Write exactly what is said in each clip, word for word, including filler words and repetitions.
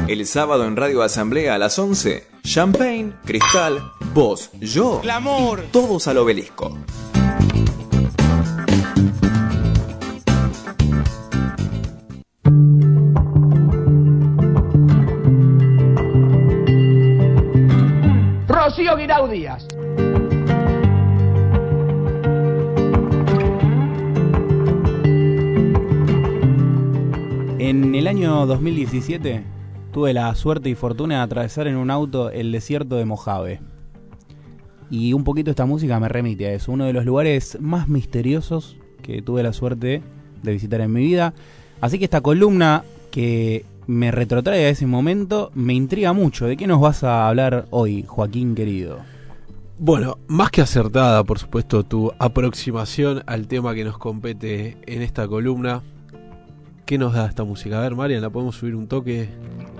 El sábado en Radio Asamblea a las once, Champagne, Cristal, vos, yo Glamour. y todos al Obelisco. Rocío Guirao Díaz. En el año dos mil diecisiete tuve la suerte y fortuna de atravesar en un auto el desierto de Mojave. Y un poquito esta música me remite a eso, uno de los lugares más misteriosos que tuve la suerte de visitar en mi vida. Así que esta columna que me retrotrae a ese momento me intriga mucho. ¿De qué nos vas a hablar hoy, Joaquín querido? Bueno, más que acertada, por supuesto, tu aproximación al tema que nos compete en esta columna. ¿Qué nos da esta música? A ver, Marian, ¿la podemos subir un toque?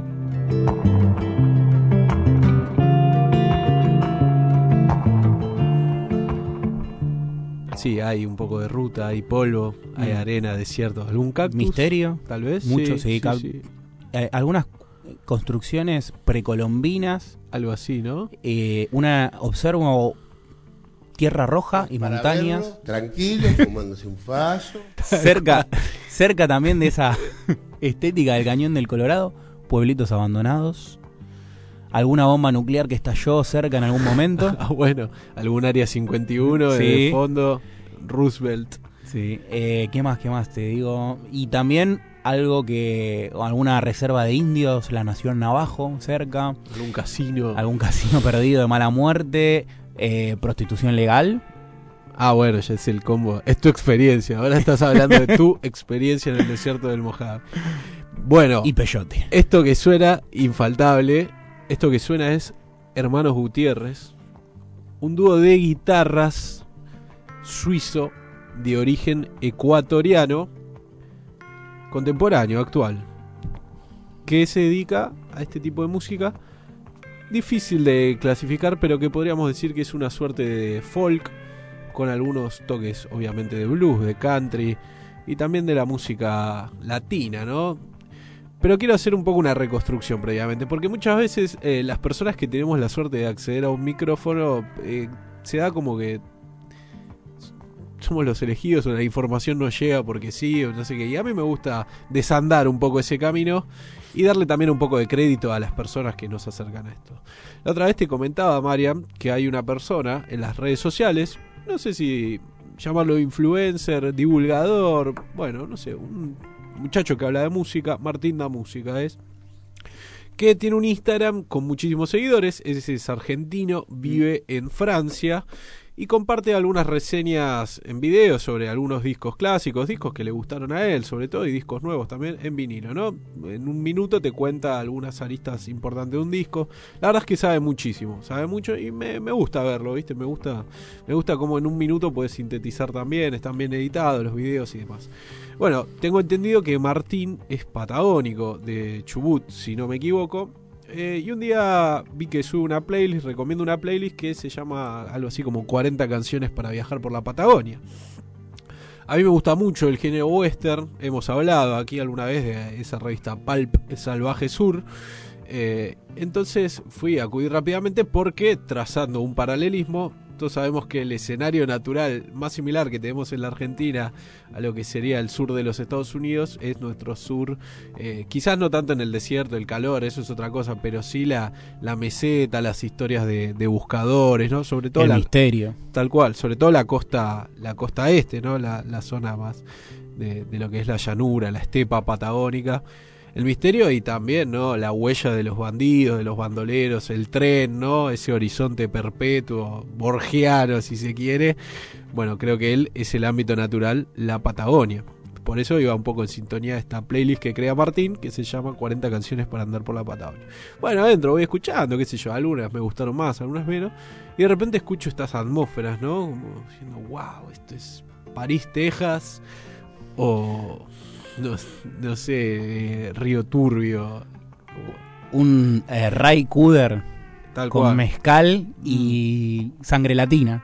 Sí, hay un poco de ruta, hay polvo, mm. hay arena, desierto, algún cactus. Misterio, tal vez. Mucho, sí. sí, sí, ca- sí. Eh, algunas construcciones precolombinas. Algo así, ¿no? Eh, una observo tierra roja y Para montañas. verlo, tranquilo, fumándose un fallo. Cerca, cerca también de esa estética del Cañón del Colorado, pueblitos abandonados. Alguna bomba nuclear que estalló cerca en algún momento. Ah, bueno, algún área cincuenta y uno Sí. de fondo, Roosevelt. Sí. Eh, ¿Qué más, qué más te digo? Y también algo que, o alguna reserva de indios, la Nación Navajo, cerca. Algún casino. Algún casino perdido de mala muerte. Eh, prostitución legal. Ah, bueno, ya es el combo. Es tu experiencia. Ahora estás hablando de tu experiencia en el desierto del Mojave. Bueno. Y peyote. Esto que suena, infaltable. Esto que suena es Hermanos Gutiérrez. Un dúo de guitarras suizo de origen ecuatoriano. Contemporáneo, actual. Que se dedica a este tipo de música. Difícil de clasificar, pero que podríamos decir que es una suerte de folk, con algunos toques obviamente de blues, de country y también de la música latina, ¿no? Pero quiero hacer un poco una reconstrucción previamente, porque muchas veces eh, las personas que tenemos la suerte de acceder a un micrófono, eh, se da como que somos los elegidos o la información no llega porque sí o no sé qué. Y a mí me gusta desandar un poco ese camino y darle también un poco de crédito a las personas que nos acercan a esto. La otra vez te comentaba, Mariam, que hay una persona en las redes sociales, no sé si llamarlo influencer, divulgador, bueno, no sé, un muchacho que habla de música, Martín da Música es, que tiene un Instagram con muchísimos seguidores, ese es argentino, vive en Francia y comparte algunas reseñas en video sobre algunos discos clásicos, discos que le gustaron a él, sobre todo, y discos nuevos también en vinilo, ¿no? En un minuto te cuenta algunas aristas importantes de un disco. La verdad es que sabe muchísimo, sabe mucho y me, me gusta verlo, ¿viste? Me gusta, me gusta cómo en un minuto puedes sintetizar también, están bien editados los videos y demás. Bueno, tengo entendido que Martín es patagónico, de Chubut, si no me equivoco. Eh, y un día vi que sube una playlist, recomiendo una playlist que se llama algo así como cuarenta canciones para viajar por la Patagonia. A mí me gusta mucho el género western, hemos hablado aquí alguna vez de esa revista Pulp Salvaje Sur. Eh, entonces fui a acudir rápidamente porque, trazando un paralelismo, todos sabemos que el escenario natural más similar que tenemos en la Argentina a lo que sería el sur de los Estados Unidos es nuestro sur, eh, quizás no tanto en el desierto, el calor, eso es otra cosa, pero sí la, la meseta, las historias de, de buscadores, ¿no? Sobre todo el la, misterio. Tal cual, sobre todo la costa, la costa este, ¿no? La, la zona más de, de lo que es la llanura, la estepa patagónica. El misterio y también, ¿no? La huella de los bandidos, de los bandoleros, el tren, ¿no? Ese horizonte perpetuo, borgiano, si se quiere. Bueno, creo que él es el ámbito natural, la Patagonia. Por eso iba un poco en sintonía de esta playlist que crea Martín, que se llama cuarenta canciones para andar por la Patagonia. Bueno, adentro voy escuchando, qué sé yo, algunas me gustaron más, algunas menos. Y de repente escucho estas atmósferas, ¿no? Como diciendo, wow, esto es París, Texas, o... No, no sé, eh, Río Turbio. Un eh, Ray Cooder Tal con cual. mezcal y mm. sangre latina.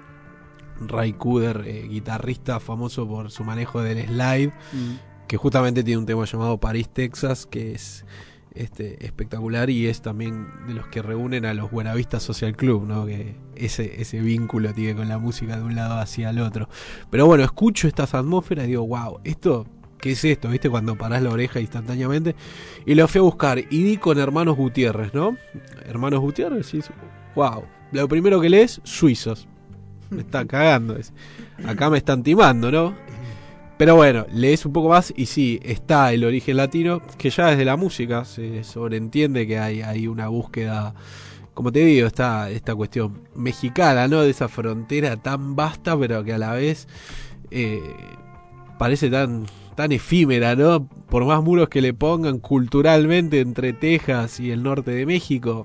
Ray Cooder, eh, guitarrista famoso por su manejo del slide, mm. que justamente tiene un tema llamado París, Texas, que es este, espectacular, y es también de los que reúnen a los Buenavista Social Club, ¿no? Que ese, ese vínculo tiene con la música de un lado hacia el otro. Pero bueno, escucho estas atmósferas y digo, wow, esto, ¿qué es esto? ¿Viste? Cuando parás la oreja instantáneamente. Y lo fui a buscar y di con Hermanos Gutiérrez, ¿no? Hermanos Gutiérrez, y wow. Lo primero que lees, suizos. Me está cagando. Acá me están timando, ¿no? Pero bueno, lees un poco más y sí, está el origen latino, que ya desde la música se sobreentiende que hay, hay una búsqueda, como te digo, está esta cuestión mexicana, ¿no? De esa frontera tan vasta, pero que a la vez eh, parece tan, tan efímera, ¿no? Por más muros que le pongan culturalmente entre Texas y el norte de México.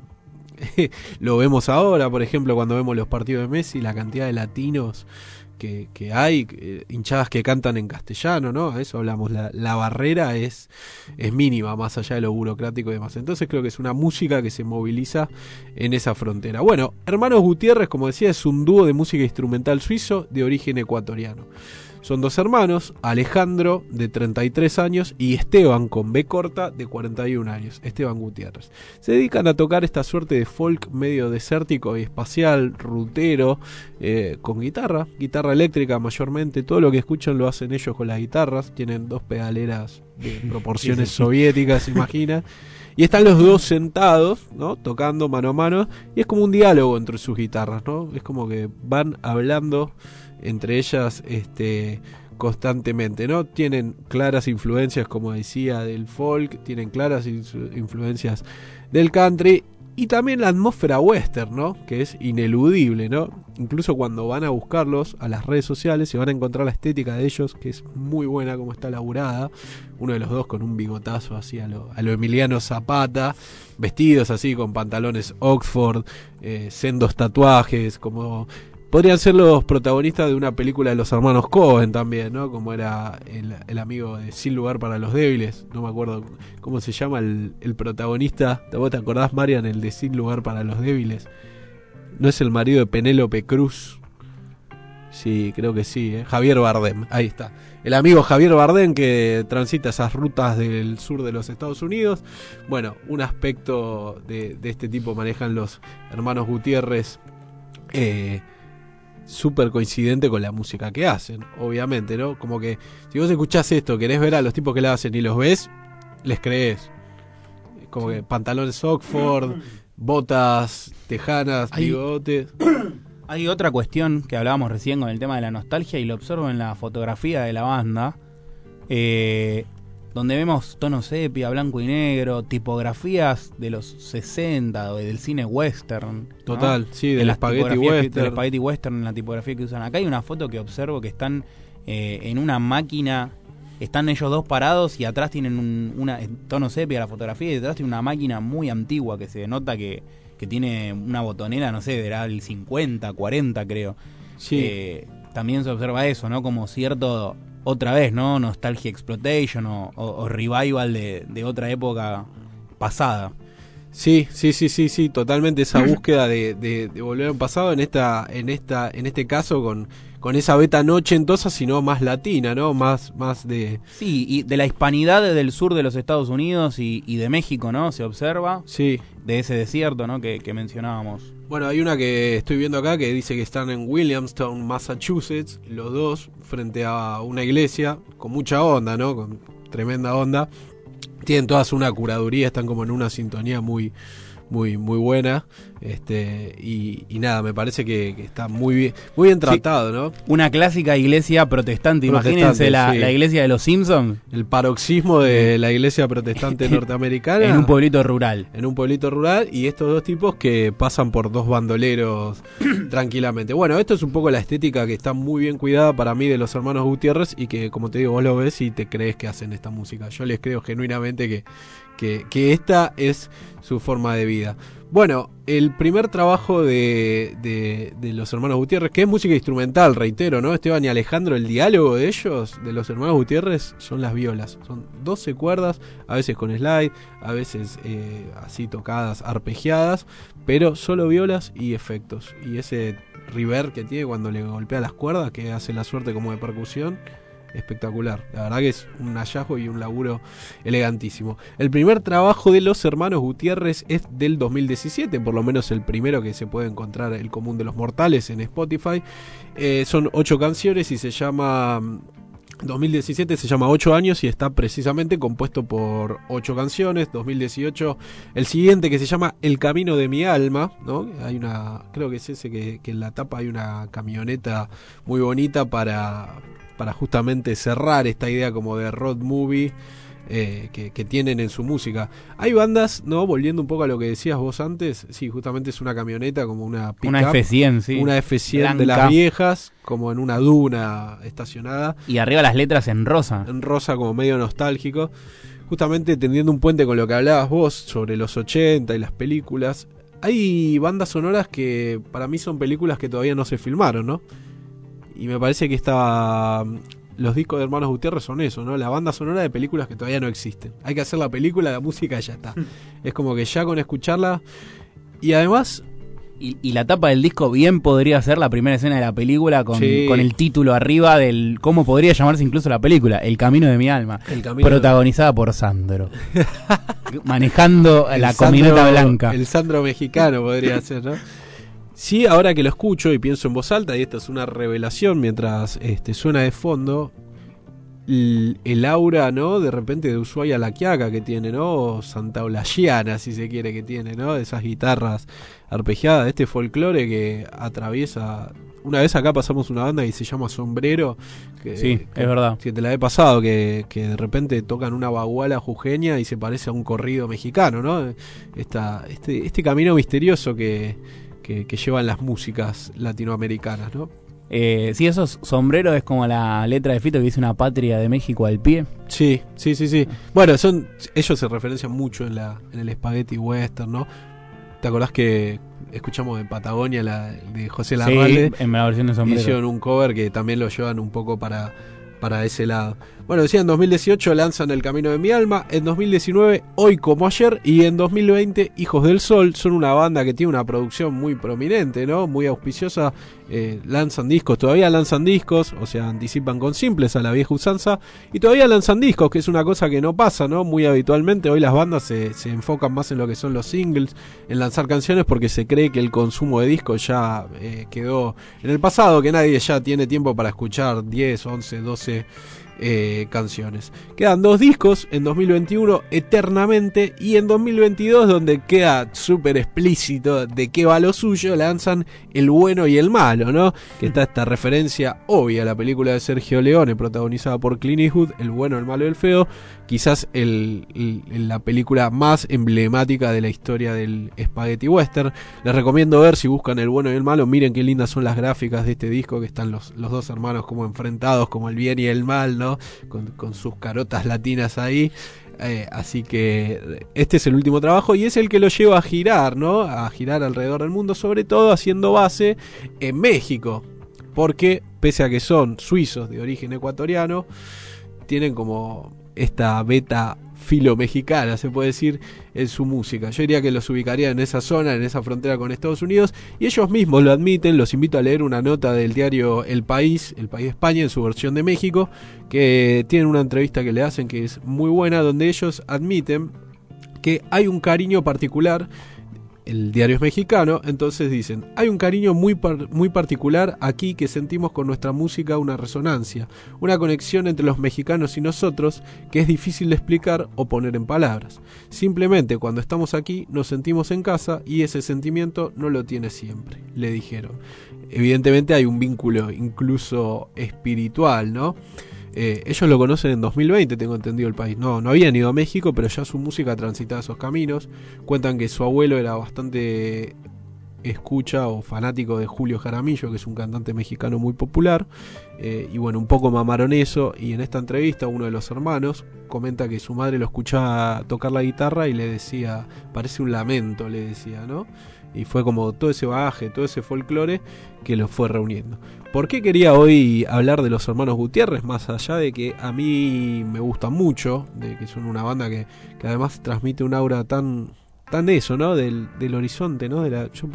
Lo vemos ahora, por ejemplo, cuando vemos los partidos de Messi, la cantidad de latinos que, que hay, eh, hinchadas que cantan en castellano, ¿no? A eso hablamos, la, la barrera es, es mínima, más allá de lo burocrático y demás. Entonces creo que es una música que se moviliza en esa frontera. Bueno, Hermanos Gutiérrez, como decía, es un dúo de música instrumental suizo de origen ecuatoriano. Son dos hermanos, Alejandro, de treinta y tres años, y Esteban, con B corta, de cuarenta y un años, Esteban Gutiérrez. Se dedican a tocar esta suerte de folk medio desértico y espacial, rutero, eh, con guitarra, guitarra eléctrica mayormente. Todo lo que escuchan lo hacen ellos con las guitarras. Tienen dos pedaleras de proporciones sí, sí, sí. soviéticas, imagina. Y están los dos sentados, ¿no? Tocando mano a mano, y es como un diálogo entre sus guitarras, ¿no? Es como que van hablando entre ellas este, constantemente, ¿no? Tienen claras influencias, como decía, del folk, tienen claras influencias del country y también la atmósfera western, ¿no? Que es ineludible, ¿no? Incluso cuando van a buscarlos a las redes sociales se van a encontrar la estética de ellos, que es muy buena como está laburada. Uno de los dos con un bigotazo así a lo, a lo Emiliano Zapata, vestidos así con pantalones Oxford, eh, sendos tatuajes, como podrían ser los protagonistas de una película de los hermanos Coen también, ¿no? Como era el, el amigo de Sin Lugar para los Débiles. No me acuerdo cómo se llama el, el protagonista. ¿Vos te acordás, Marian, el de Sin Lugar para los Débiles? ¿No es el marido de Penélope Cruz? Sí, creo que sí, ¿eh? Javier Bardem, ahí está. El amigo Javier Bardem, que transita esas rutas del sur de los Estados Unidos. Bueno, un aspecto de, de este tipo manejan los hermanos Gutiérrez, eh... súper coincidente con la música que hacen, obviamente, ¿no? Como que si vos escuchás esto, querés ver a los tipos que la hacen y los ves, les creés. Como que pantalones Oxford, botas tejanas, hay, bigotes. Hay otra cuestión que hablábamos recién con el tema de la nostalgia y lo observo en la fotografía de la banda, eh, donde vemos tonos sepia, blanco y negro, tipografías de los sesenta o del cine western, ¿no? Total, sí, del spaghetti western. Del spaghetti western en la tipografía que usan. Acá hay una foto que observo que están eh, en una máquina, están ellos dos parados y atrás tienen un una, tono sepia la fotografía y detrás tiene una máquina muy antigua que se nota que, que tiene una botonera, no sé, era el cincuenta, cuarenta creo. Sí. Eh, también se observa eso, ¿no? Como cierto... Otra vez, ¿no? Nostalgia Exploitation o, o, o revival de, de otra época pasada. Sí, sí, sí, sí, sí, totalmente esa búsqueda de, de, de volver al pasado en esta, en esta, en este caso con, con esa beta no ochentosa, sino más latina, ¿no? Más, más de. Sí, y de la hispanidad del sur de los Estados Unidos y, y de México, ¿no? Se observa. Sí. De ese desierto, ¿no? Que, que mencionábamos. Bueno, hay una que estoy viendo acá que dice que están en Williamstown, Massachusetts, los dos, frente a una iglesia, con mucha onda, ¿no? Con tremenda onda. Tienen todas una curaduría, están como en una sintonía muy, muy, muy buena. Este, y, y nada, me parece que, que está muy bien, muy bien tratado, sí, ¿no? Una clásica iglesia protestante, protestante imagínense la, sí. la iglesia de los Simpsons. El paroxismo de la iglesia protestante norteamericana. En un pueblito rural. En un pueblito rural, y estos dos tipos que pasan por dos bandoleros tranquilamente. Bueno, esto es un poco la estética que está muy bien cuidada para mí de los hermanos Gutiérrez y que, como te digo, vos lo ves y te crees que hacen esta música. Yo les creo genuinamente que, que, que esta es su forma de vida. Bueno, el primer trabajo de, de, de los hermanos Gutiérrez, que es música instrumental, reitero, ¿no? Esteban y Alejandro, el diálogo de ellos, de los hermanos Gutiérrez, son las violas. Son doce cuerdas, a veces con slide, a veces eh, así tocadas, arpegiadas, pero solo violas y efectos. Y ese reverb que tiene cuando le golpea las cuerdas, que hace la suerte como de percusión, espectacular. La verdad que es un hallazgo y un laburo elegantísimo. El primer trabajo de los hermanos Gutiérrez es del dos mil diecisiete, por lo menos el primero que se puede encontrar, El Común de los Mortales, en Spotify. Eh, son ocho canciones y se llama... dos mil diecisiete se llama ocho años y está precisamente compuesto por ocho canciones. dos mil dieciocho el siguiente, que se llama El Camino de mi Alma, ¿no? Hay una, creo que es ese que, que en la tapa hay una camioneta muy bonita para, para justamente cerrar esta idea como de road movie eh, que, que tienen en su música. Hay bandas, ¿no? Volviendo un poco a lo que decías vos antes, sí, justamente es una camioneta como una pick-up, Una F cien, sí. una F cien Blanca, de las viejas, como en una duna estacionada, y arriba las letras en rosa. en rosa, como medio nostálgico, justamente tendiendo un puente con lo que hablabas vos sobre los ochenta y las películas. Hay bandas sonoras que para mí son películas que todavía no se filmaron, ¿no? Y me parece que esta, los discos de Hermanos Gutiérrez son eso, ¿no? La banda sonora de películas que todavía no existen. Hay que hacer la película, la música y ya está. Es como que ya con escucharla. Y además... Y, y la tapa del disco bien podría ser la primera escena de la película con, Sí. con el título arriba del... ¿Cómo podría llamarse incluso la película? El Camino de mi Alma. El Camino Protagonizada por Sandro. Manejando El la Sandro- camioneta blanca. El Sandro mexicano podría ser, ¿no? Sí, ahora que lo escucho y pienso en voz alta, y esto es una revelación mientras este, suena de fondo, el, el aura, ¿no? De repente de Ushuaia La Quiaca que tiene, ¿no? O Santa Olasiana, si se quiere, que tiene, ¿no? Esas guitarras arpegiadas, este folclore que atraviesa... Una vez acá pasamos una banda que se llama Sombrero. Que, Sí, que, es verdad. Que te la he pasado, que, que de repente tocan una baguala jujeña y se parece a un corrido mexicano, ¿no? Esta, este, este camino misterioso que, que, que llevan las músicas latinoamericanas, ¿no? Eh, sí, esos sombreros es como la letra de Fito que dice una patria de México al pie. Sí, sí, sí, sí. Bueno, son ellos se referencian mucho en, la, en el spaghetti western, ¿no? ¿Te acordás que escuchamos de Patagonia, la de José Larralde? Sí, en la versión de sombrero. Hicieron un cover que también lo llevan un poco para, para ese lado. Bueno, decía, en dos mil dieciocho lanzan El Camino de mi Alma, en dos mil diecinueve Hoy como ayer, y en dos mil veinte Hijos del Sol. Son una banda que tiene una producción muy prominente, ¿no? Muy auspiciosa. Eh, lanzan discos, todavía lanzan discos, o sea, anticipan con simples a la vieja usanza, y todavía lanzan discos, que es una cosa que no pasa, ¿no? Muy habitualmente. Hoy las bandas se, se enfocan más en lo que son los singles, en lanzar canciones, porque se cree que el consumo de discos ya eh, quedó en el pasado, que nadie ya tiene tiempo para escuchar diez, once, doce Eh, canciones. Quedan dos discos, en dos mil veintiuno Eternamente, y en dos mil veintidós, donde queda súper explícito de qué va lo suyo, lanzan El Bueno y el Malo, ¿no? Que está esta referencia obvia a la película de Sergio Leone protagonizada por Clint Eastwood, El Bueno, el Malo y el Feo, quizás el, el, la película más emblemática de la historia del spaghetti western. Les recomiendo ver, si buscan El Bueno y el Malo, miren qué lindas son las gráficas de este disco, que están los, los dos hermanos como enfrentados, como el bien y el mal, ¿no? Con, con sus carotas latinas ahí. Eh, así que este es el último trabajo y es el que lo lleva a girar, ¿no? A girar alrededor del mundo, sobre todo haciendo base en México, porque pese a que son suizos de origen ecuatoriano, tienen como esta beta filo-mexicana, se puede decir, en su música. Yo diría que los ubicaría en esa zona, en esa frontera con Estados Unidos, y ellos mismos lo admiten. Los invito a leer una nota del diario El País, El País de España, en su versión de México, que tienen una entrevista que le hacen que es muy buena, donde ellos admiten que hay un cariño particular. El diario es mexicano, entonces dicen, hay un cariño muy, par- muy particular aquí que sentimos con nuestra música, una resonancia, una conexión entre los mexicanos y nosotros que es difícil de explicar o poner en palabras. Simplemente cuando estamos aquí nos sentimos en casa y ese sentimiento no lo tiene siempre, le dijeron. Evidentemente hay un vínculo incluso espiritual, ¿no? Eh, ellos lo conocen en dos mil veinte, tengo entendido, El País. No, no habían ido a México, pero ya su música transitaba esos caminos. Cuentan que su abuelo era bastante escucha o fanático de Julio Jaramillo, que es un cantante mexicano muy popular. Eh, y bueno, un poco mamaron eso. Y en esta entrevista uno de los hermanos comenta que su madre lo escuchaba tocar la guitarra y le decía, parece un lamento, le decía, ¿no? Y fue como todo ese bagaje, todo ese folclore que lo fue reuniendo. ¿Por qué quería hoy hablar de los hermanos Gutiérrez? Más allá de que a mí me gustan mucho, de que son una banda que, que además transmite un aura tan, tan eso, ¿no? Del, del horizonte, ¿no? De la, yo puedo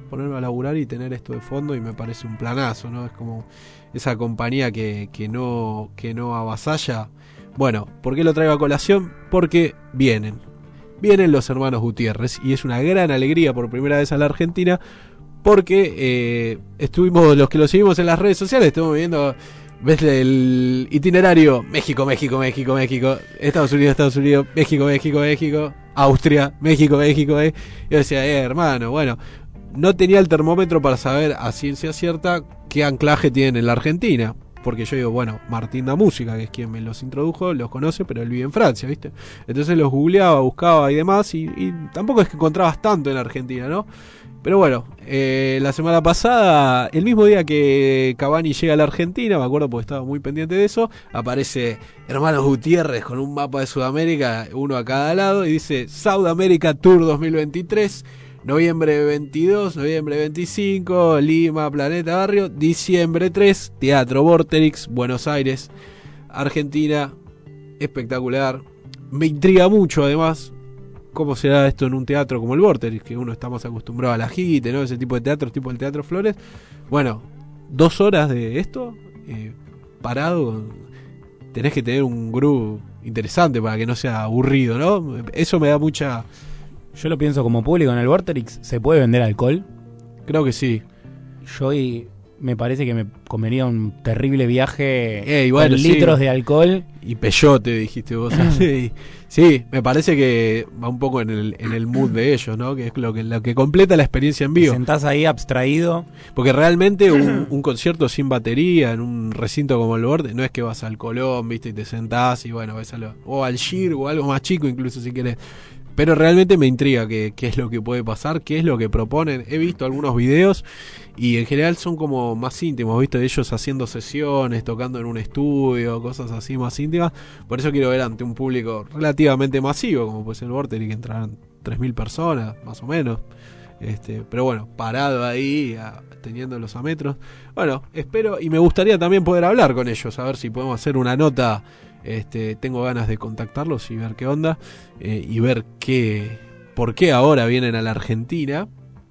ponerme a laburar y tener esto de fondo, y me parece un planazo, ¿no? Es como esa compañía que, que no, que no avasalla. Bueno, ¿por qué lo traigo a colación? Porque vienen, vienen los hermanos Gutiérrez, y es una gran alegría por primera vez a la Argentina, porque eh, estuvimos, los que lo seguimos en las redes sociales, estuvimos viendo, ves el itinerario, México, México, México, México, Estados Unidos, Estados Unidos, México, México, México, Austria, México, México, eh. Yo decía, eh, hermano, bueno, no tenía el termómetro para saber a ciencia cierta qué anclaje tienen en la Argentina. Porque yo digo, bueno, Martín da Música, que es quien me los introdujo, los conoce, pero él vive en Francia, ¿viste? Entonces los googleaba, buscaba y demás, y, y tampoco es que encontrabas tanto en Argentina, ¿no? Pero bueno, eh, la semana pasada, el mismo día que Cavani llega a la Argentina, me acuerdo porque estaba muy pendiente de eso, aparece Hermanos Gutiérrez con un mapa de Sudamérica, uno a cada lado, y dice South America Tour dos mil veintitrés, noviembre veintidós, noviembre veinticinco, Lima, Planeta Barrio, diciembre tres, Teatro Vorterix, Buenos Aires, Argentina, espectacular. Me intriga mucho además cómo será esto en un teatro como el Vorterix, que uno está más acostumbrado a la Gite, ¿no? Ese tipo de teatro, tipo el Teatro Flores. Bueno, dos horas de esto, eh, parado, tenés que tener un groove interesante para que no sea aburrido, ¿no? Eso me da mucha... Yo lo pienso como público en el Vorterix, ¿se puede vender alcohol? Creo que sí. Yo y me parece que me comería un terrible viaje Ey, bueno, con sí. litros de alcohol. Y peyote, dijiste vos. Sí, sí, me parece que va un poco en el, en el mood de ellos, ¿no? Que es lo que, lo que completa la experiencia en Te vivo. sentás ahí abstraído. Porque realmente un, un concierto sin batería en un recinto como el Borde, no es que vas al Colón, viste, y te sentás y bueno, ves a lo, o al Gir o algo más chico incluso si querés. Pero realmente me intriga qué, qué es lo que puede pasar, qué es lo que proponen. He visto algunos videos y en general son como más íntimos, ¿viste? Ellos haciendo sesiones, tocando en un estudio, cosas así más íntimas. Por eso quiero ver ante un público relativamente masivo, como puede ser el Vorterix, que entrarán tres mil personas, más o menos. Este, pero bueno, parado ahí, a, teniéndolos a metros. Bueno, espero y me gustaría también poder hablar con ellos, a ver si podemos hacer una nota. Este, tengo ganas de contactarlos y ver qué onda, eh, y ver qué, por qué ahora vienen a la Argentina.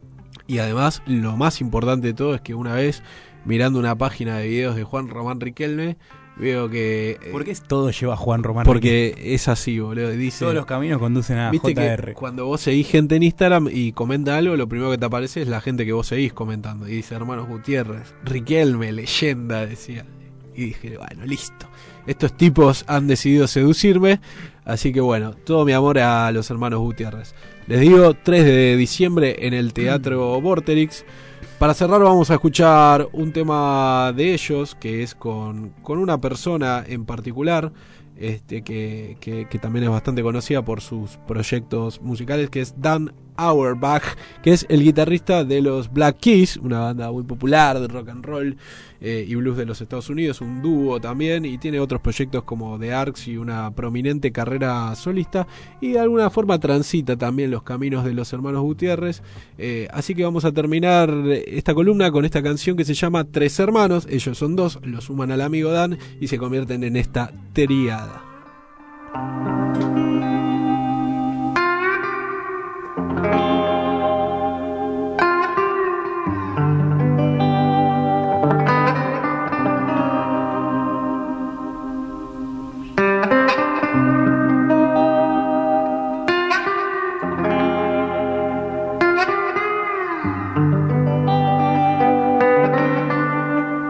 Y además, lo más importante de todo es que una vez, mirando una página de videos de Juan Román Riquelme, veo que... ¿Por qué todo lleva a Juan Román Porque Riquelme? es así, boludo. Dice, Todos los caminos conducen a ¿viste J R. que cuando vos seguís gente en Instagram y comenta algo, lo primero que te aparece es la gente que vos seguís comentando? Y dice, Hermanos Gutiérrez, Riquelme, leyenda, decía. Y dije, bueno, listo. Estos tipos han decidido seducirme. Así que bueno, todo mi amor a los hermanos Gutiérrez. Les digo, tres de diciembre en el Teatro Vorterix. Para cerrar vamos a escuchar un tema de ellos, que es con, con una persona en particular, este que, que, que también es bastante conocida por sus proyectos musicales, que es Dan Auerbach, que es el guitarrista de los Black Keys, una banda muy popular de rock and roll eh, y blues de los Estados Unidos, un dúo también, y tiene otros proyectos como The Arcs y una prominente carrera solista, y de alguna forma transita también los caminos de los hermanos Gutiérrez. Eh, así que vamos a terminar esta columna con esta canción que se llama Tres Hermanos. Ellos son dos, lo suman al amigo Dan y se convierten en esta triada.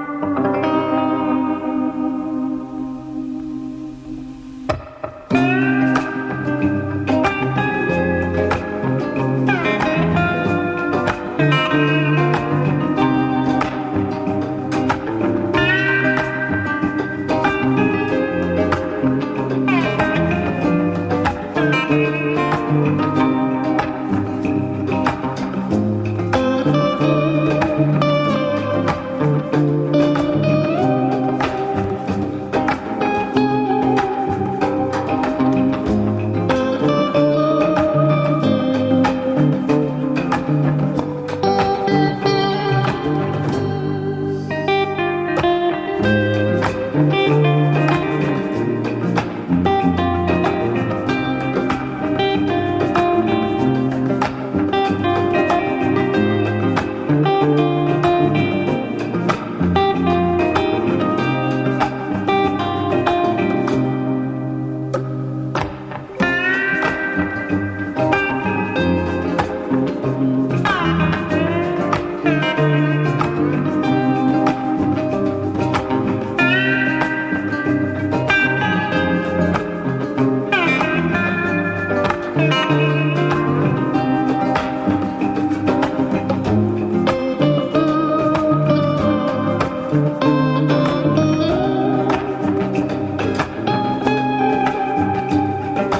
Thank you.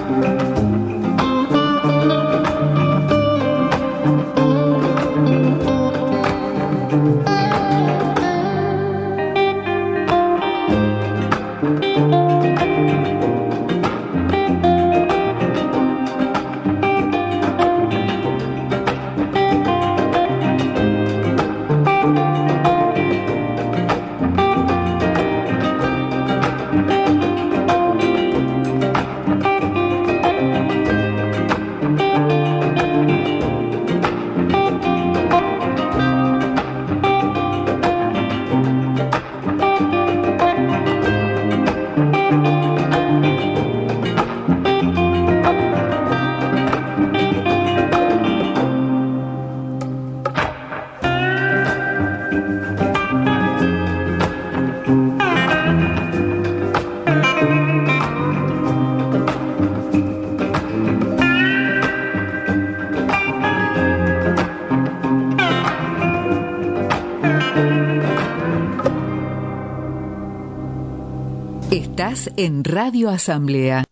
Estás en Radio Asamblea.